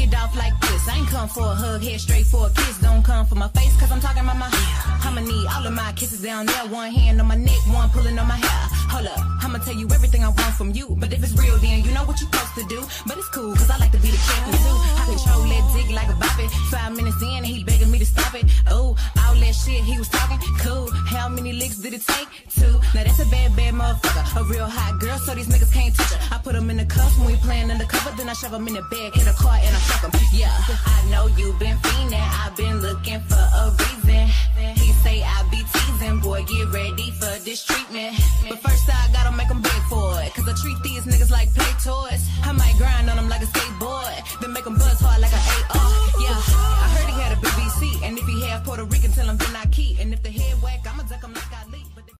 it off like this. I ain't come for a hug, head straight for a kiss. Don't come for my face, cause I'm talking about my I'ma need all of my kisses down there. One hand on my neck, one pulling on my hair. Hold up, I'ma tell you everything I want from you. But if it's real, then you know what you're supposed to do. But it's cool, cause I like to be the champion too. I control that dick like a boppy. 5 minutes in, he begging me to stop it. Oh, all that shit he was talking, cool. How many licks did it take? 2. Now that's a bad, bad motherfucker. A real hot girl, so these niggas can't touch her. I put them in the cuffs when we playing undercover. Then I shove them in the bag, hit a car, and I fuck them. Yeah, I know you been fiending. I've been looking for a reason. He say I be teasing. Boy, get ready for this treatment. But first I